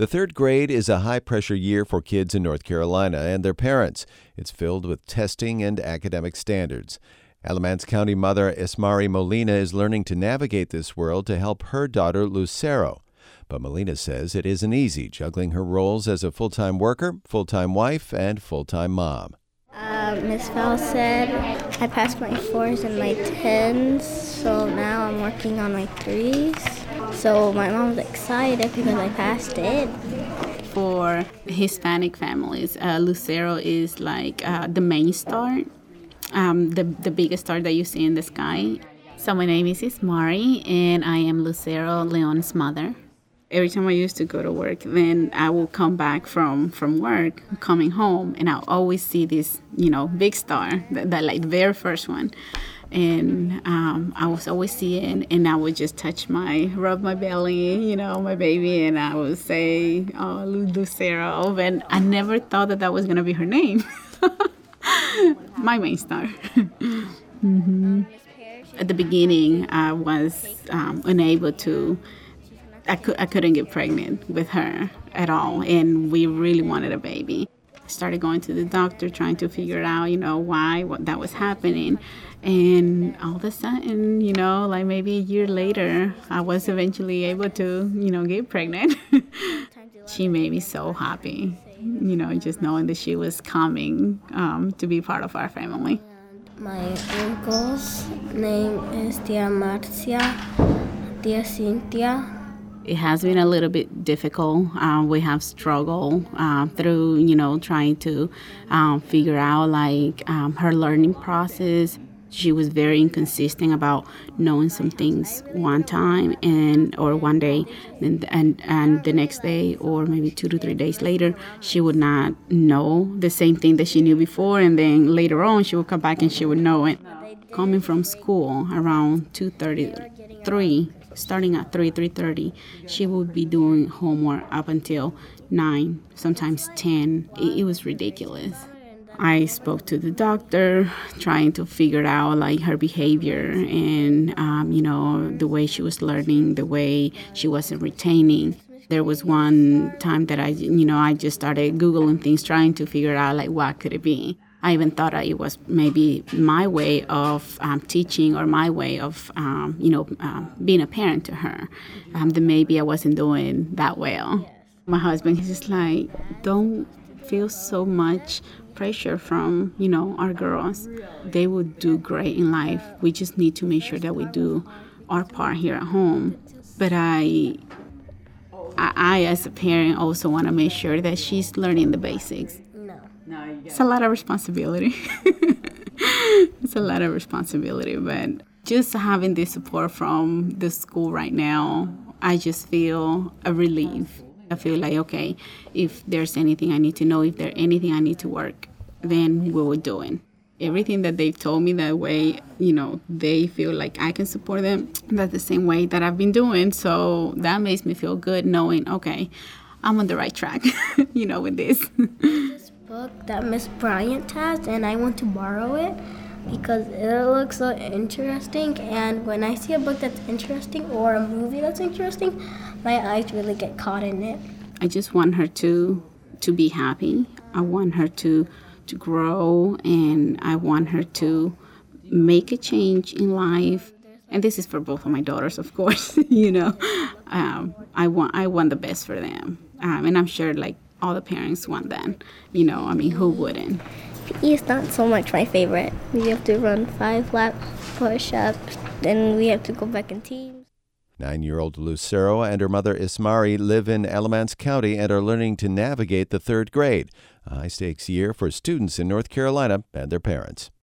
The third grade is a high-pressure year for kids in North Carolina and their parents. It's filled with testing and academic standards. Alamance County mother Ismari Molina is learning to navigate this world to help her daughter Lucero. But Molina says it isn't easy juggling her roles as a full-time worker, full-time wife, and full-time mom. Miss Val said I passed my 4s and my 10s, so now I'm working on my 3s. So my mom's excited because I passed it. For Hispanic families, Lucero is like the main star, the biggest star that you see in the sky. So my name is Ismari, and I am Lucero Leon's mother. Every time I used to go to work, then I will come back from work, coming home, and I'll always see this, big star, that like the very first one. And I was always seeing, and I would just rub my belly, my baby, and I would say, oh, Lucero. And I never thought that was going to be her name. My main star. Mm-hmm. At the beginning, I was unable to. I couldn't get pregnant with her at all, and we really wanted a baby. I started going to the doctor, trying to figure out, what that was happening. And all of a sudden, like maybe a year later, I was eventually able to, get pregnant. She made me so happy, just knowing that she was coming to be part of our family. My uncle's name is Tia Marcia, Tia Cynthia. It has been a little bit difficult. We have struggled through, trying to figure out her learning process. She was very inconsistent about knowing some things one time or one day, and the next day, or maybe 2 to 3 days later, she would not know the same thing that she knew before, and then later on she would come back and she would know it. Coming from school around 2:33. Starting at 3:30, she would be doing homework up until 9, sometimes 10. It was ridiculous. I spoke to the doctor, trying to figure out her behavior and the way she was learning, the way she wasn't retaining. There was one time that I just started Googling things, trying to figure out what could it be. I even thought it was maybe my way of teaching, or my way of, being a parent to her, that maybe I wasn't doing that well. My husband, he's just like, don't feel so much pressure from, our girls. They will do great in life. We just need to make sure that we do our part here at home. But I as a parent, also want to make sure that she's learning the basics. It's a lot of responsibility. It's a lot of responsibility, but just having this support from the school right now, I just feel a relief. I feel like, okay, if there's anything I need to know, if there's anything I need to work, then we will do it. Everything that they've told me, that way, they feel like I can support them. That's the same way that I've been doing. So that makes me feel good knowing, okay, I'm on the right track, with this. Book that Miss Bryant has, and I want to borrow it because it looks so interesting, and when I see a book that's interesting or a movie that's interesting, my eyes really get caught in it. I just want her to be happy. I want her to grow, and I want her to make a change in life. And this is for both of my daughters, of course. I want the best for them, and I'm sure all the parents want that. Who wouldn't? PE is not so much my favorite. We have to run 5 lap push-ups, then we have to go back in teams. 9-year-old Lucero and her mother Ismari live in Alamance County and are learning to navigate the third grade, a high-stakes year for students in North Carolina and their parents.